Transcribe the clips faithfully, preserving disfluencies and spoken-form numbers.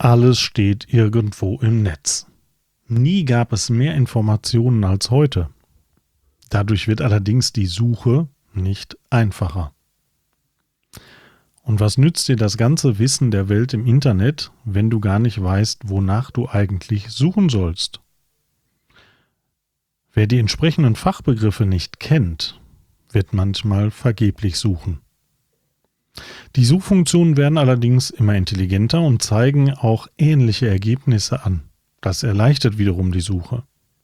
Alles steht irgendwo im Netz. Nie gab es mehr Informationen als heute. Dadurch wird allerdings die Suche nicht einfacher. Und was nützt dir das ganze Wissen der Welt im Internet, wenn du gar nicht weißt, wonach du eigentlich suchen sollst? Wer die entsprechenden Fachbegriffe nicht kennt, wird manchmal vergeblich suchen. Die Suchfunktionen werden allerdings immer intelligenter und zeigen auch ähnliche Ergebnisse an. Das erleichtert wiederum die Suche.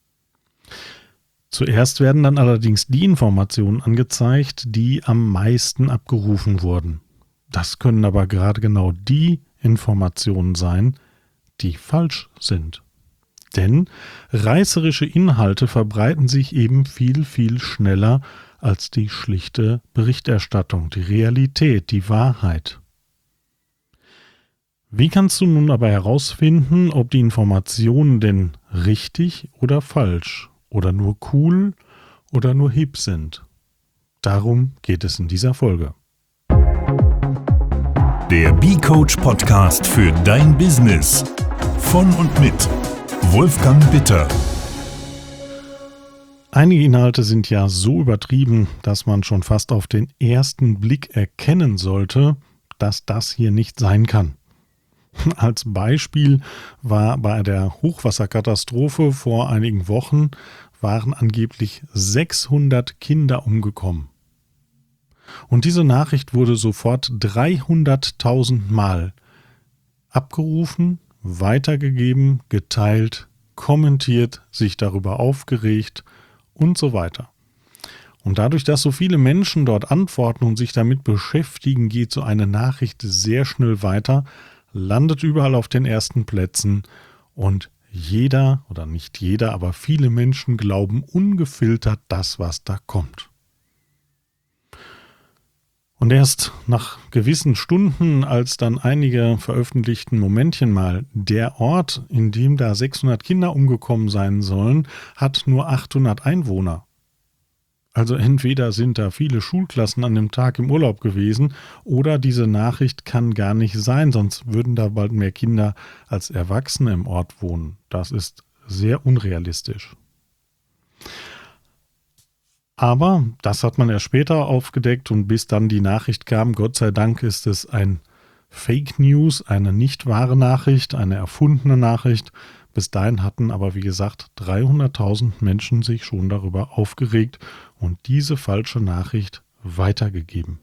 Zuerst werden dann allerdings die Informationen angezeigt, die am meisten abgerufen wurden. Das können aber gerade genau die Informationen sein, die falsch sind. Denn reißerische Inhalte verbreiten sich eben viel, viel schneller als die schlichte Berichterstattung, die Realität, die Wahrheit. Wie kannst du nun aber herausfinden, ob die Informationen denn richtig oder falsch oder nur cool oder nur hip sind? Darum geht es in dieser Folge. Der B-Coach Podcast für dein Business. Von und mit Wolfgang Bitter. Einige Inhalte sind ja so übertrieben, dass man schon fast auf den ersten Blick erkennen sollte, dass das hier nicht sein kann. Als Beispiel war bei der Hochwasserkatastrophe vor einigen Wochen waren angeblich sechshundert Kinder umgekommen. Und diese Nachricht wurde sofort dreihunderttausend Mal abgerufen, weitergegeben, geteilt, kommentiert, sich darüber aufgeregt und so weiter. Und dadurch, dass so viele Menschen dort antworten und sich damit beschäftigen, geht so eine Nachricht sehr schnell weiter, landet überall auf den ersten Plätzen und jeder, oder nicht jeder, aber viele Menschen glauben ungefiltert das, was da kommt. Und erst nach gewissen Stunden, als dann einige veröffentlichten Momentchen mal, der Ort, in dem da sechshundert Kinder umgekommen sein sollen, hat nur achthundert Einwohner. Also entweder sind da viele Schulklassen an dem Tag im Urlaub gewesen oder diese Nachricht kann gar nicht sein, sonst würden da bald mehr Kinder als Erwachsene im Ort wohnen. Das ist sehr unrealistisch. Aber das hat man erst später aufgedeckt und bis dann die Nachricht kam, Gott sei Dank ist es ein Fake News, eine nicht wahre Nachricht, eine erfundene Nachricht. Bis dahin hatten aber, wie gesagt, dreihunderttausend Menschen sich schon darüber aufgeregt und diese falsche Nachricht weitergegeben.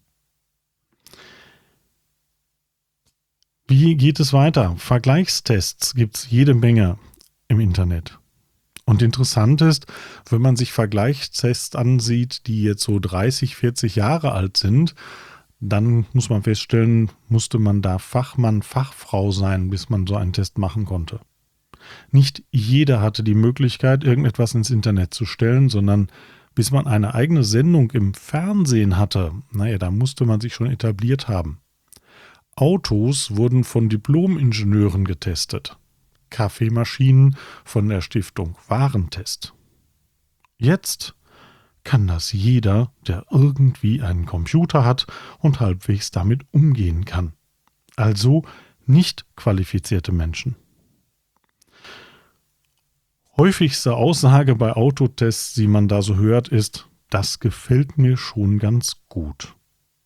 Wie geht es weiter? Vergleichstests gibt es jede Menge im Internet. Und interessant ist, wenn man sich Vergleichstests ansieht, die jetzt so dreißig, vierzig Jahre alt sind, dann muss man feststellen, musste man da Fachmann, Fachfrau sein, bis man so einen Test machen konnte. Nicht jeder hatte die Möglichkeit, irgendetwas ins Internet zu stellen, sondern bis man eine eigene Sendung im Fernsehen hatte, naja, da musste man sich schon etabliert haben. Autos wurden von Diplom-Ingenieuren getestet. Kaffeemaschinen von der Stiftung Warentest. Jetzt kann das jeder, der irgendwie einen Computer hat und halbwegs damit umgehen kann. Also nicht qualifizierte Menschen. Häufigste Aussage bei Autotests, die man da so hört, ist, das gefällt mir schon ganz gut.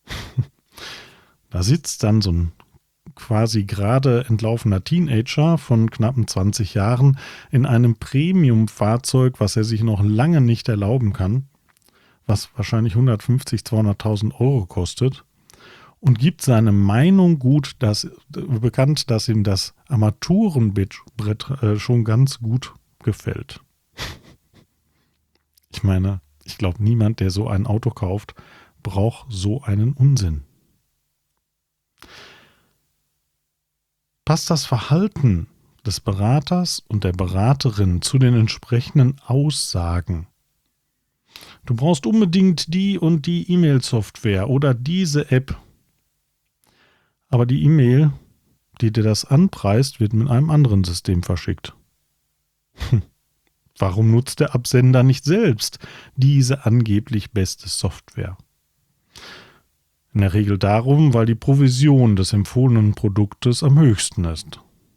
Da sitzt dann so ein quasi gerade entlaufener Teenager von knappen zwanzig Jahren in einem Premium-Fahrzeug, was er sich noch lange nicht erlauben kann, was wahrscheinlich hundertfünfzig, zweihunderttausend Euro kostet und gibt seine Meinung gut, dass, bekannt, dass ihm das Armaturenbrett äh, schon ganz gut gefällt. Ich meine, ich glaube, niemand, der so ein Auto kauft, braucht so einen Unsinn. Passt das Verhalten des Beraters und der Beraterin zu den entsprechenden Aussagen? Du brauchst unbedingt die und die E-Mail-Software oder diese App. Aber die E-Mail, die dir das anpreist, wird mit einem anderen System verschickt. Hm. Warum nutzt der Absender nicht selbst diese angeblich beste Software? In der Regel darum, weil die Provision des empfohlenen Produktes am höchsten ist.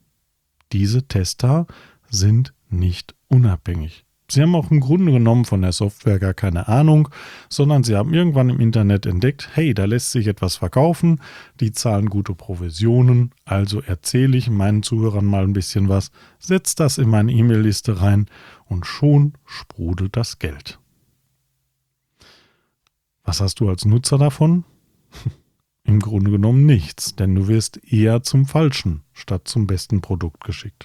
diese Tester sind nicht unabhängig. Sie haben auch im Grunde genommen von der Software gar keine Ahnung, sondern sie haben irgendwann im Internet entdeckt, hey, da lässt sich etwas verkaufen, die zahlen gute Provisionen, also erzähle ich meinen Zuhörern mal ein bisschen was, setze das in meine E-Mail-Liste rein und schon sprudelt das Geld. Was hast du als Nutzer davon? Im Grunde genommen nichts, denn du wirst eher zum falschen statt zum besten Produkt geschickt.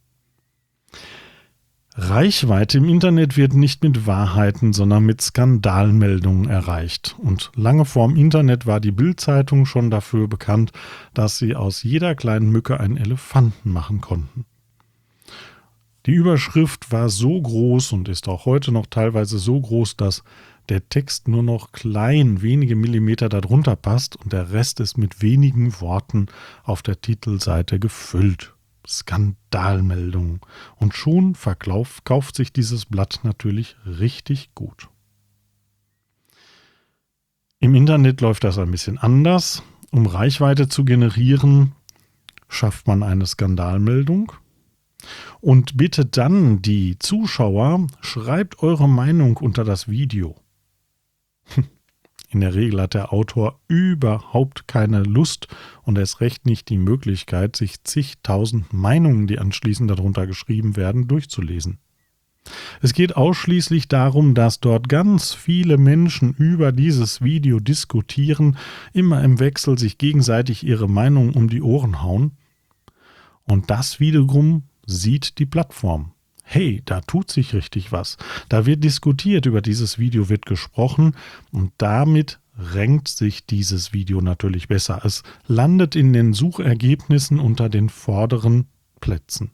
Reichweite im Internet wird nicht mit Wahrheiten, sondern mit Skandalmeldungen erreicht. Und lange vorm Internet war die Bild-Zeitung schon dafür bekannt, dass sie aus jeder kleinen Mücke einen Elefanten machen konnten. Die Überschrift war so groß und ist auch heute noch teilweise so groß, dass der Text nur noch klein, wenige Millimeter darunter passt und der Rest ist mit wenigen Worten auf der Titelseite gefüllt. Skandalmeldung. Und schon verkauf, kauft sich dieses Blatt natürlich richtig gut. Im Internet läuft das ein bisschen anders. Um Reichweite zu generieren, schafft man eine Skandalmeldung. Und bitte dann die Zuschauer, schreibt eure Meinung unter das Video. In der Regel hat der Autor überhaupt keine Lust und erst recht nicht die Möglichkeit, sich zigtausend Meinungen, die anschließend darunter geschrieben werden, durchzulesen. Es geht ausschließlich darum, dass dort ganz viele Menschen über dieses Video diskutieren, immer im Wechsel sich gegenseitig ihre Meinungen um die Ohren hauen. Und das wiederum sieht die Plattform. Hey, da tut sich richtig was. Da wird diskutiert, über dieses Video wird gesprochen und damit rankt sich dieses Video natürlich besser. Es landet in den Suchergebnissen unter den vorderen Plätzen.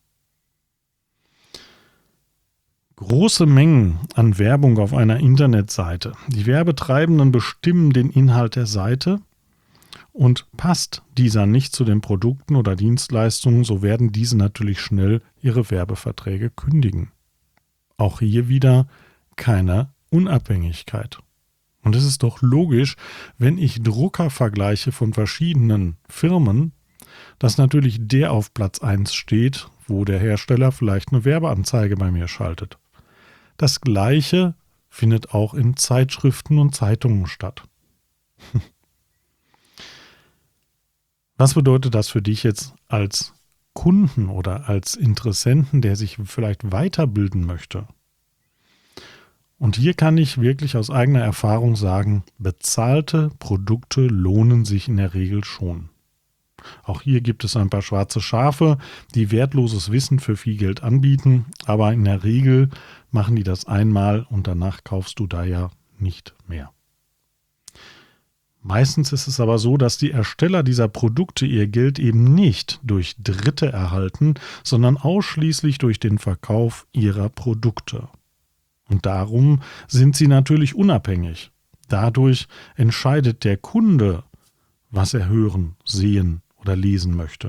Große Mengen an Werbung auf einer Internetseite. Die Werbetreibenden bestimmen den Inhalt der Seite. Und passt dieser nicht zu den Produkten oder Dienstleistungen, so werden diese natürlich schnell ihre Werbeverträge kündigen. Auch hier wieder keine Unabhängigkeit. Und es ist doch logisch, wenn ich Drucker vergleiche von verschiedenen Firmen, dass natürlich der auf Platz eins steht, wo der Hersteller vielleicht eine Werbeanzeige bei mir schaltet. Das Gleiche findet auch in Zeitschriften und Zeitungen statt. Was bedeutet das für dich jetzt als Kunden oder als Interessenten, der sich vielleicht weiterbilden möchte? Und hier kann ich wirklich aus eigener Erfahrung sagen, bezahlte Produkte lohnen sich in der Regel schon. Auch hier gibt es ein paar schwarze Schafe, die wertloses Wissen für viel Geld anbieten, aber in der Regel machen die das einmal und danach kaufst du da ja nicht mehr. Meistens ist es aber so, dass die Ersteller dieser Produkte ihr Geld eben nicht durch Dritte erhalten, sondern ausschließlich durch den Verkauf ihrer Produkte. Und darum sind sie natürlich unabhängig. Dadurch entscheidet der Kunde, was er hören, sehen oder lesen möchte.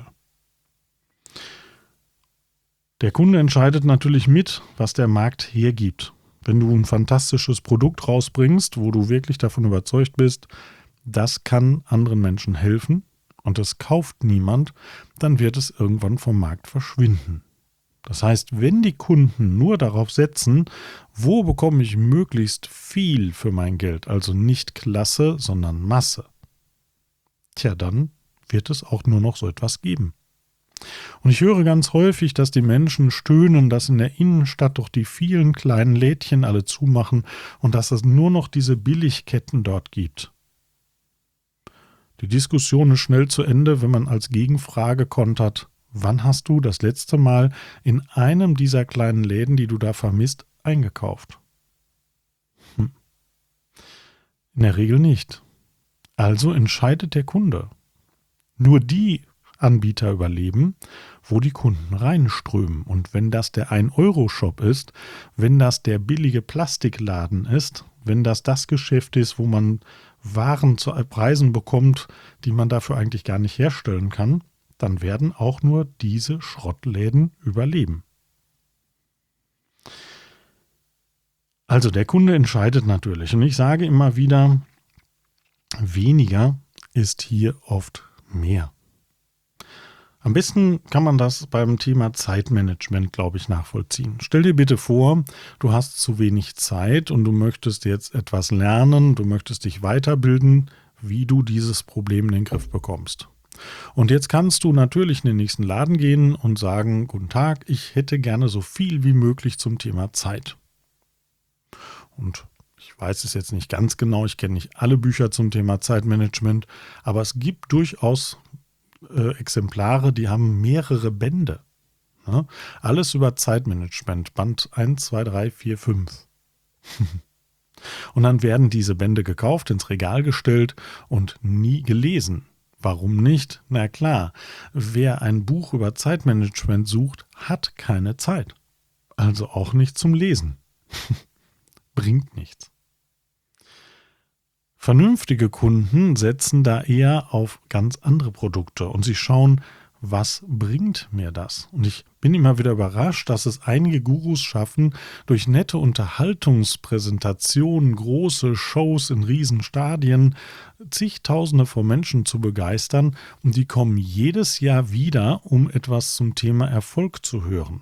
Der Kunde entscheidet natürlich mit, was der Markt hergibt. Wenn du ein fantastisches Produkt rausbringst, wo du wirklich davon überzeugt bist, das kann anderen Menschen helfen und es kauft niemand, dann wird es irgendwann vom Markt verschwinden. Das heißt, wenn die Kunden nur darauf setzen, wo bekomme ich möglichst viel für mein Geld, also nicht Klasse, sondern Masse, tja, dann wird es auch nur noch so etwas geben. Und ich höre ganz häufig, dass die Menschen stöhnen, dass in der Innenstadt doch die vielen kleinen Lädchen alle zumachen und dass es nur noch diese Billigketten dort gibt. Die Diskussion ist schnell zu Ende, wenn man als Gegenfrage kontert, wann hast du das letzte Mal in einem dieser kleinen Läden, die du da vermisst, eingekauft? Hm. In der Regel nicht. Also entscheidet der Kunde. Nur die Anbieter überleben, wo die Kunden reinströmen. Und wenn das der ein Euro Shop ist, wenn das der billige Plastikladen ist, wenn das das Geschäft ist, wo man Waren zu Preisen bekommt, die man dafür eigentlich gar nicht herstellen kann, dann werden auch nur diese Schrottläden überleben. Also der Kunde entscheidet natürlich. Und ich sage immer wieder, weniger ist hier oft mehr. Am besten kann man das beim Thema Zeitmanagement, glaube ich, nachvollziehen. Stell dir bitte vor, du hast zu wenig Zeit und du möchtest jetzt etwas lernen, du möchtest dich weiterbilden, wie du dieses Problem in den Griff bekommst. Und jetzt kannst du natürlich in den nächsten Laden gehen und sagen, guten Tag, ich hätte gerne so viel wie möglich zum Thema Zeit. Und ich weiß es jetzt nicht ganz genau, ich kenne nicht alle Bücher zum Thema Zeitmanagement, aber es gibt durchaus äh, Exemplare, die haben mehrere Bände. Ja? Alles über Zeitmanagement, Band eins, zwei, drei, vier, fünf. Und dann werden diese Bände gekauft, ins Regal gestellt und nie gelesen. Warum nicht? Na klar, wer ein Buch über Zeitmanagement sucht, hat keine Zeit. Also auch nicht zum Lesen. Bringt nichts. Vernünftige Kunden setzen da eher auf ganz andere Produkte und sie schauen, was bringt mir das? Und ich bin immer wieder überrascht, dass es einige Gurus schaffen, durch nette Unterhaltungspräsentationen, große Shows in Riesenstadien, zigtausende von Menschen zu begeistern und die kommen jedes Jahr wieder, um etwas zum Thema Erfolg zu hören.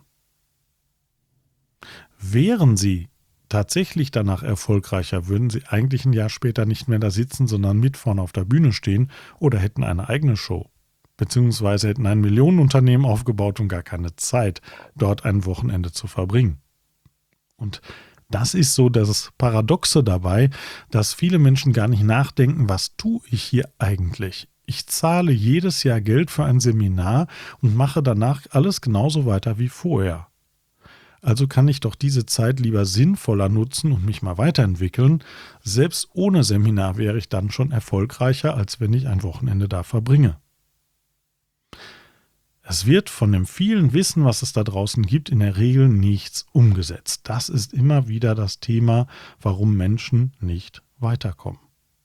Wären sie tatsächlich danach erfolgreicher, würden sie eigentlich ein Jahr später nicht mehr da sitzen, sondern mit vorne auf der Bühne stehen oder hätten eine eigene Show. Beziehungsweise hätten ein Millionenunternehmen aufgebaut und gar keine Zeit, dort ein Wochenende zu verbringen. Und das ist so das Paradoxe dabei, dass viele Menschen gar nicht nachdenken, was tue ich hier eigentlich? Ich zahle jedes Jahr Geld für ein Seminar und mache danach alles genauso weiter wie vorher. Also kann ich doch diese Zeit lieber sinnvoller nutzen und mich mal weiterentwickeln. Selbst ohne Seminar wäre ich dann schon erfolgreicher, als wenn ich ein Wochenende da verbringe. Es wird von dem vielen Wissen, was es da draußen gibt, in der Regel nichts umgesetzt. Das ist immer wieder das Thema, warum Menschen nicht weiterkommen.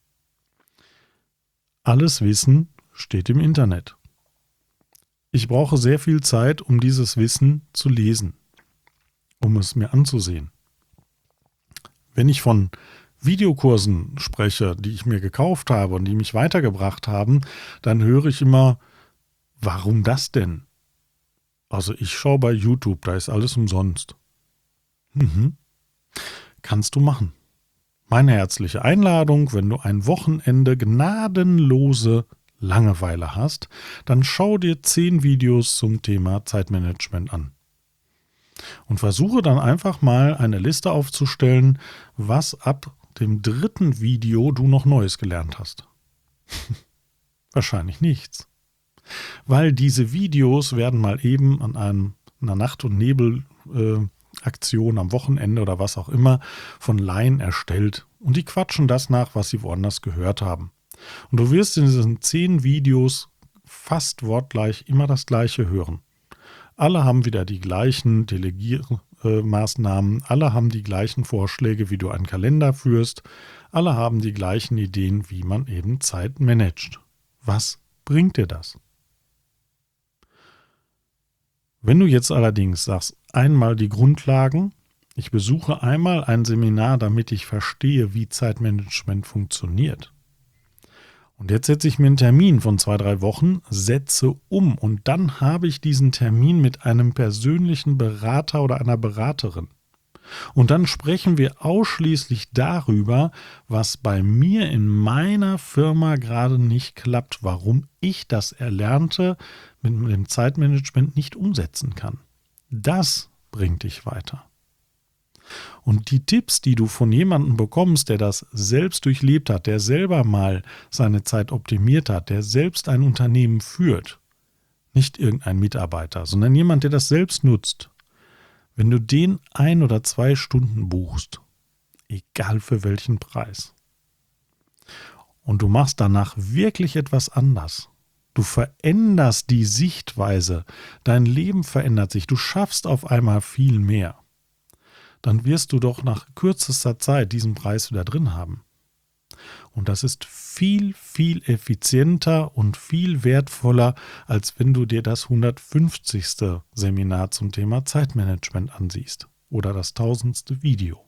Alles Wissen steht im Internet. Ich brauche sehr viel Zeit, um dieses Wissen zu lesen, um es mir anzusehen. Wenn ich von Videokursen spreche, die ich mir gekauft habe und die mich weitergebracht haben, dann höre ich immer, warum das denn? Also ich schaue bei YouTube, da ist alles umsonst. Mhm. Kannst du machen. Meine herzliche Einladung, wenn du ein Wochenende gnadenlose Langeweile hast, dann schau dir zehn Videos zum Thema Zeitmanagement an. Und versuche dann einfach mal eine Liste aufzustellen, was ab dem dritten Video du noch Neues gelernt hast. Wahrscheinlich nichts. Weil diese Videos werden mal eben an einem, einer Nacht- und Nebel-Aktion äh, am Wochenende oder was auch immer von Laien erstellt. Und die quatschen das nach, was sie woanders gehört haben. Und du wirst in diesen zehn Videos fast wortgleich immer das Gleiche hören. Alle haben wieder die gleichen Delegiermaßnahmen, alle haben die gleichen Vorschläge, wie du einen Kalender führst, alle haben die gleichen Ideen, wie man eben Zeit managt. Was bringt dir das? Wenn du jetzt allerdings sagst, einmal die Grundlagen, ich besuche einmal ein Seminar, damit ich verstehe, wie Zeitmanagement funktioniert. Und jetzt setze ich mir einen Termin von zwei, drei Wochen, setze um und dann habe ich diesen Termin mit einem persönlichen Berater oder einer Beraterin. Und dann sprechen wir ausschließlich darüber, was bei mir in meiner Firma gerade nicht klappt, warum ich das Erlernte mit dem Zeitmanagement nicht umsetzen kann. Das bringt dich weiter. Und die Tipps, die du von jemandem bekommst, der das selbst durchlebt hat, der selber mal seine Zeit optimiert hat, der selbst ein Unternehmen führt, nicht irgendein Mitarbeiter, sondern jemand, der das selbst nutzt, wenn du den ein oder zwei Stunden buchst, egal für welchen Preis, und du machst danach wirklich etwas anders, du veränderst die Sichtweise, dein Leben verändert sich, du schaffst auf einmal viel mehr, dann wirst du doch nach kürzester Zeit diesen Preis wieder drin haben. Und das ist viel, viel effizienter und viel wertvoller, als wenn du dir das hundertfünfzigste Seminar zum Thema Zeitmanagement ansiehst oder das tausendste Video.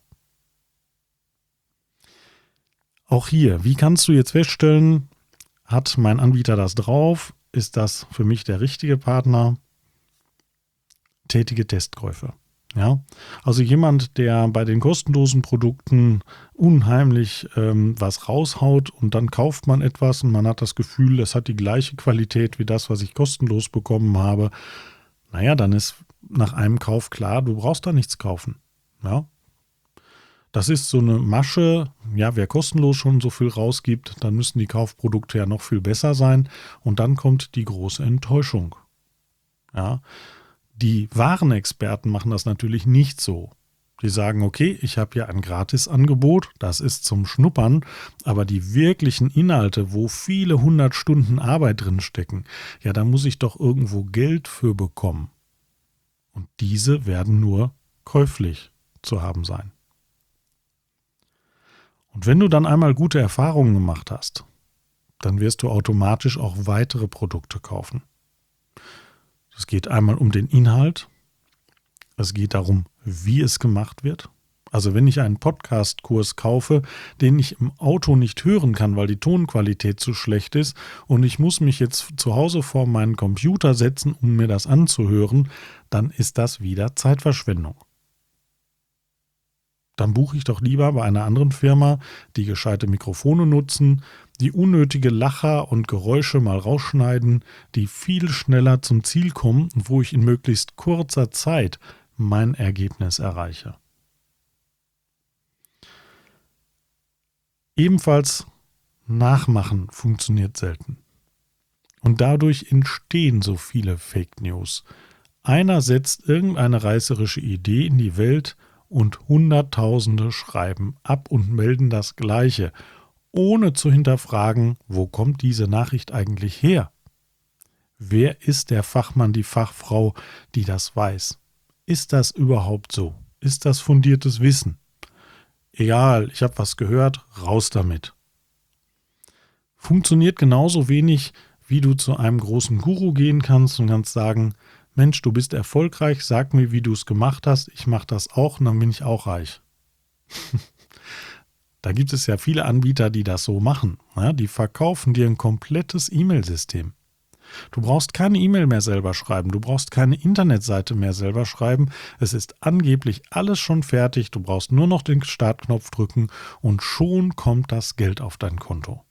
Auch hier, wie kannst du jetzt feststellen, hat mein Anbieter das drauf? ist das für mich der richtige Partner. Tätige Testkäufe. Ja, also jemand, der bei den kostenlosen Produkten unheimlich ähm, was raushaut und dann kauft man etwas und man hat das Gefühl, es hat die gleiche Qualität wie das, was ich kostenlos bekommen habe. Naja, dann ist nach einem Kauf klar, du brauchst da nichts kaufen. Ja, das ist so eine Masche. Ja, wer kostenlos schon so viel rausgibt, dann müssen die Kaufprodukte ja noch viel besser sein und dann kommt die große Enttäuschung. Ja. Die wahren Experten machen das natürlich nicht so. Die sagen, okay, ich habe hier ein Gratisangebot, das ist zum Schnuppern, aber die wirklichen Inhalte, wo viele hundert Stunden Arbeit drin stecken, ja, da muss ich doch irgendwo Geld für bekommen. Und diese werden nur käuflich zu haben sein. Und wenn du dann einmal gute Erfahrungen gemacht hast, dann wirst du automatisch auch weitere Produkte kaufen. Es geht einmal um den Inhalt, es geht darum, wie es gemacht wird. Also wenn ich einen Podcast-Kurs kaufe, den ich im Auto nicht hören kann, weil die Tonqualität zu schlecht ist und ich muss mich jetzt zu Hause vor meinen Computer setzen, um mir das anzuhören, dann ist das wieder Zeitverschwendung. Dann buche ich doch lieber bei einer anderen Firma, die gescheite Mikrofone nutzen, die unnötige Lacher und Geräusche mal rausschneiden, die viel schneller zum Ziel kommen und wo ich in möglichst kurzer Zeit mein Ergebnis erreiche. Ebenfalls Nachmachen funktioniert selten. Und dadurch entstehen so viele Fake News. Einer setzt irgendeine reißerische Idee in die Welt und Hunderttausende schreiben ab und melden das Gleiche, ohne zu hinterfragen, wo kommt diese Nachricht eigentlich her? Wer ist der Fachmann, die Fachfrau, die das weiß? Ist das überhaupt so? Ist das fundiertes Wissen? Egal, ich habe was gehört, raus damit. Funktioniert genauso wenig, wie du zu einem großen Guru gehen kannst und kannst sagen, Mensch, du bist erfolgreich, sag mir, wie du es gemacht hast, ich mache das auch und dann bin ich auch reich. Da gibt es ja viele Anbieter, die das so machen. Ja, die verkaufen dir ein komplettes E-Mail-System. Du brauchst keine E-Mail mehr selber schreiben, du brauchst keine Internetseite mehr selber schreiben. Es ist angeblich alles schon fertig, du brauchst nur noch den Startknopf drücken und schon kommt das Geld auf dein Konto.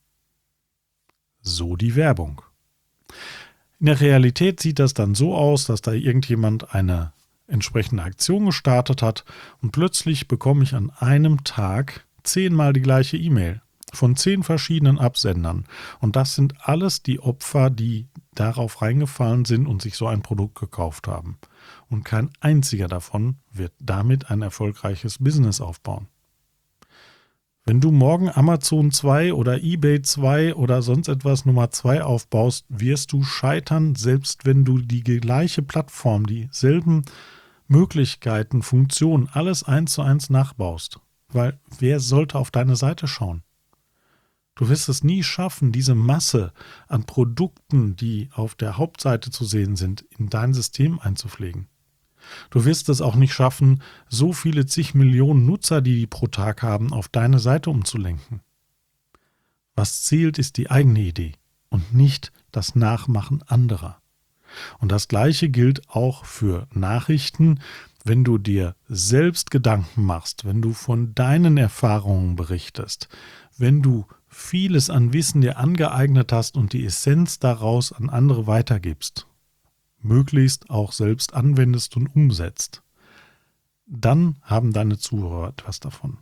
So die Werbung. In der Realität sieht das dann so aus, dass da irgendjemand eine entsprechende Aktion gestartet hat und plötzlich bekomme ich an einem Tag zehnmal die gleiche E-Mail von zehn verschiedenen Absendern. Und das sind alles die Opfer, die darauf reingefallen sind und sich so ein Produkt gekauft haben. Und kein einziger davon wird damit ein erfolgreiches Business aufbauen. Wenn du morgen Amazon zwei oder eBay zwei oder sonst etwas Nummer zwei aufbaust, wirst du scheitern, selbst wenn du die gleiche Plattform, dieselben Möglichkeiten, Funktionen, alles eins zu eins nachbaust. Weil wer sollte auf deine Seite schauen? Du wirst es nie schaffen, diese Masse an Produkten, die auf der Hauptseite zu sehen sind, in dein System einzupflegen. Du wirst es auch nicht schaffen, so viele zig Millionen Nutzer, die die pro Tag haben, auf deine Seite umzulenken. Was zählt, ist die eigene Idee und nicht das Nachmachen anderer. Und das Gleiche gilt auch für Nachrichten. Wenn du dir selbst Gedanken machst, wenn du von deinen Erfahrungen berichtest, wenn du vieles an Wissen dir angeeignet hast und die Essenz daraus an andere weitergibst, möglichst auch selbst anwendest und umsetzt, dann haben deine Zuhörer etwas davon.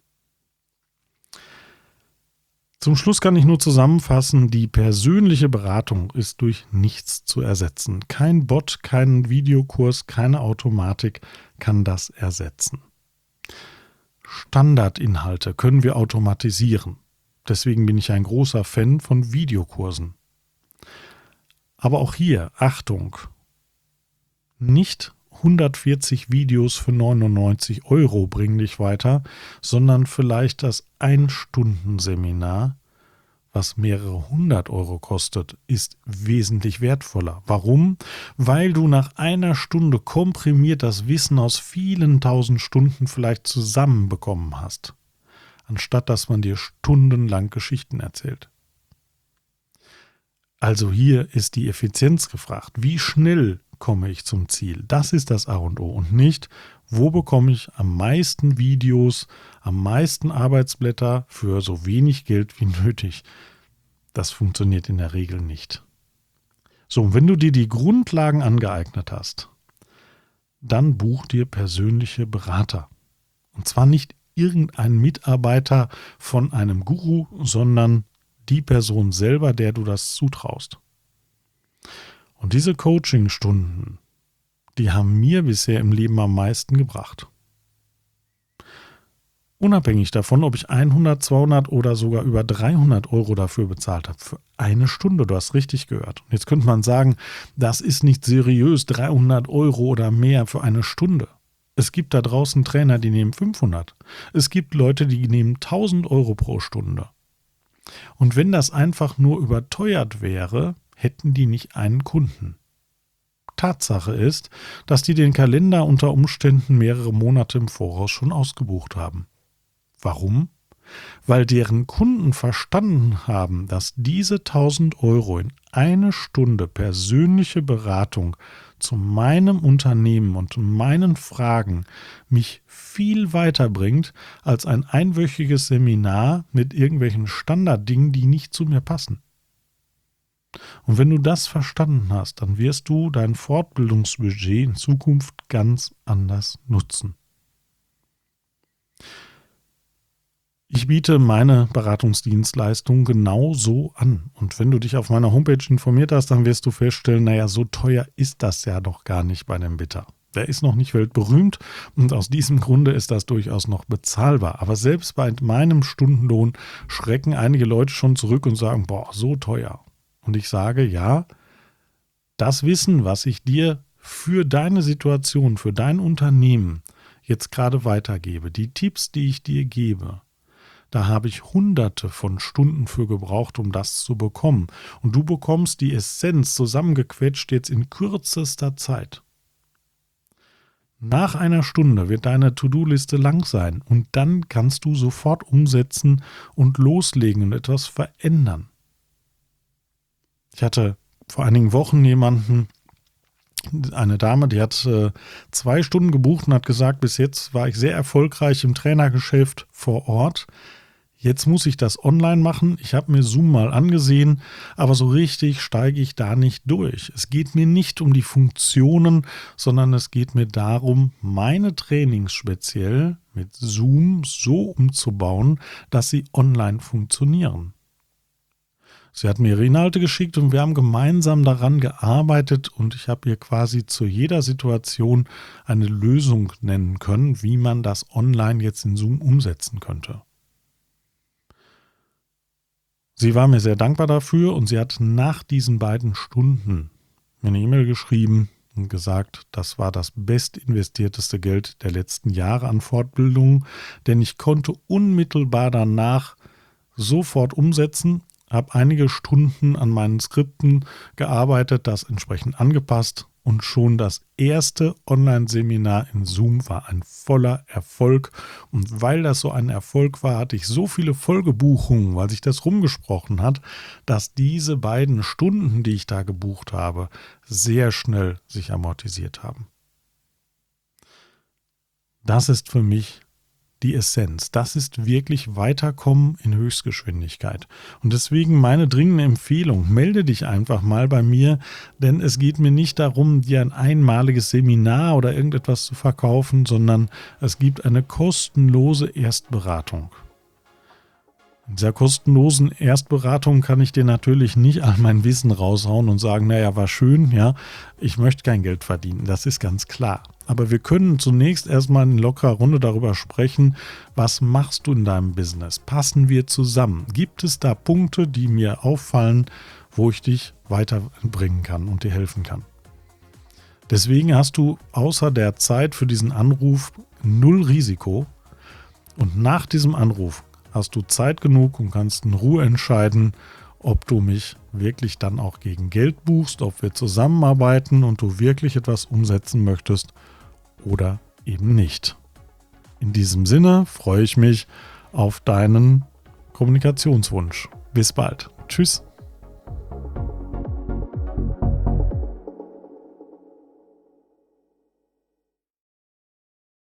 Zum Schluss kann ich nur zusammenfassen, die persönliche Beratung ist durch nichts zu ersetzen. Kein Bot, kein Videokurs, keine Automatik kann das ersetzen. Standardinhalte können wir automatisieren. Deswegen bin ich ein großer Fan von Videokursen. Aber auch hier, Achtung, nicht hundertvierzig Videos für neunundneunzig Euro bringen dich weiter, sondern vielleicht das Ein-Stunden-Seminar, was mehrere hundert Euro kostet, ist wesentlich wertvoller. Warum? Weil du nach einer Stunde komprimiert das Wissen aus vielen tausend Stunden vielleicht zusammenbekommen hast, anstatt dass man dir stundenlang Geschichten erzählt. Also hier ist die Effizienz gefragt. Wie schnell komme ich zum Ziel? Das ist das A und O und nicht, wo bekomme ich am meisten Videos, am meisten Arbeitsblätter für so wenig Geld wie nötig. Das funktioniert in der Regel nicht. So, und wenn du dir die Grundlagen angeeignet hast, dann buch dir persönliche Berater. Und zwar nicht irgendein Mitarbeiter von einem Guru, sondern die Person selber, der du das zutraust. Und diese Coaching-Stunden, die haben mir bisher im Leben am meisten gebracht. Unabhängig davon, ob ich hundert, zweihundert oder sogar über dreihundert Euro dafür bezahlt habe, für eine Stunde, du hast richtig gehört. Und jetzt könnte man sagen, das ist nicht seriös, dreihundert Euro oder mehr für eine Stunde. Es gibt da draußen Trainer, die nehmen fünfhundert. Es gibt Leute, die nehmen tausend Euro pro Stunde. Und wenn das einfach nur überteuert wäre, hätten die nicht einen Kunden. Tatsache ist, dass die den Kalender unter Umständen mehrere Monate im Voraus schon ausgebucht haben. Warum? Weil deren Kunden verstanden haben, dass diese tausend Euro in eine Stunde persönliche Beratung zu meinem Unternehmen und meinen Fragen mich viel weiterbringt als ein einwöchiges Seminar mit irgendwelchen Standarddingen, die nicht zu mir passen. Und wenn du das verstanden hast, dann wirst du dein Fortbildungsbudget in Zukunft ganz anders nutzen. Ich biete meine Beratungsdienstleistung genau so an. Und wenn du dich auf meiner Homepage informiert hast, dann wirst du feststellen, naja, so teuer ist das ja doch gar nicht bei dem Bitter. Der ist noch nicht weltberühmt und aus diesem Grunde ist das durchaus noch bezahlbar. Aber selbst bei meinem Stundenlohn schrecken einige Leute schon zurück und sagen, boah, so teuer. Und ich sage, ja, das Wissen, was ich dir für deine Situation, für dein Unternehmen jetzt gerade weitergebe, die Tipps, die ich dir gebe, da habe ich hunderte von Stunden für gebraucht, um das zu bekommen. Und du bekommst die Essenz zusammengequetscht jetzt in kürzester Zeit. Nach einer Stunde wird deine To-Do-Liste lang sein und dann kannst du sofort umsetzen und loslegen und etwas verändern. Ich hatte vor einigen Wochen jemanden, eine Dame, die hat äh, zwei Stunden gebucht und hat gesagt, bis jetzt war ich sehr erfolgreich im Trainergeschäft vor Ort. Jetzt muss ich das online machen. Ich habe mir Zoom mal angesehen, aber so richtig steige ich da nicht durch. Es geht mir nicht um die Funktionen, sondern es geht mir darum, meine Trainings speziell mit Zoom so umzubauen, dass sie online funktionieren. Sie hat mir ihre Inhalte geschickt und wir haben gemeinsam daran gearbeitet und ich habe ihr quasi zu jeder Situation eine Lösung nennen können, wie man das online jetzt in Zoom umsetzen könnte. Sie war mir sehr dankbar dafür und sie hat nach diesen beiden Stunden mir eine E-Mail geschrieben und gesagt, das war das bestinvestierteste Geld der letzten Jahre an Fortbildung, denn ich konnte unmittelbar danach sofort umsetzen, habe einige Stunden an meinen Skripten gearbeitet, das entsprechend angepasst und schon das erste Online-Seminar in Zoom war ein voller Erfolg. Und weil das so ein Erfolg war, hatte ich so viele Folgebuchungen, weil sich das rumgesprochen hat, dass diese beiden Stunden, die ich da gebucht habe, sehr schnell sich amortisiert haben. Das ist für mich die Essenz. Das ist wirklich Weiterkommen in Höchstgeschwindigkeit. Und deswegen meine dringende Empfehlung, melde dich einfach mal bei mir, denn es geht mir nicht darum, dir ein einmaliges Seminar oder irgendetwas zu verkaufen, sondern es gibt eine kostenlose Erstberatung. In dieser kostenlosen Erstberatung kann ich dir natürlich nicht all mein Wissen raushauen und sagen, naja, war schön, ja, ich möchte kein Geld verdienen, das ist ganz klar. Aber wir können zunächst erstmal in lockerer Runde darüber sprechen, was machst du in deinem Business? Passen wir zusammen? Gibt es da Punkte, die mir auffallen, wo ich dich weiterbringen kann und dir helfen kann? Deswegen hast du außer der Zeit für diesen Anruf null Risiko und nach diesem Anruf hast du Zeit genug und kannst in Ruhe entscheiden, ob du mich wirklich dann auch gegen Geld buchst, ob wir zusammenarbeiten und du wirklich etwas umsetzen möchtest oder eben nicht. In diesem Sinne freue ich mich auf deinen Kommunikationswunsch. Bis bald. Tschüss.